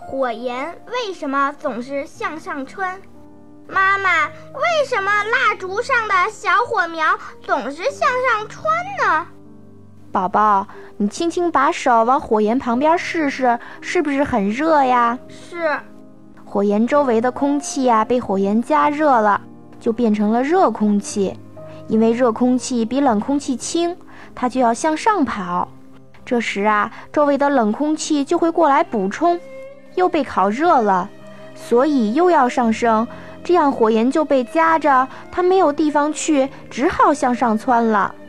火焰为什么总是向上窜？妈妈，为什么蜡烛上的小火苗总是向上窜呢？ 宝宝，你轻轻把手往火焰旁边试试，是不是很热呀？ 是。 火焰周围的空气被火焰加热了，就变成了热空气。因为热空气比冷空气轻，它就要向上跑。这时周围的冷空气就会过来补充，又被烤热了，所以又要上升。这样火焰就被夹着，它没有地方去，只好向上窜了。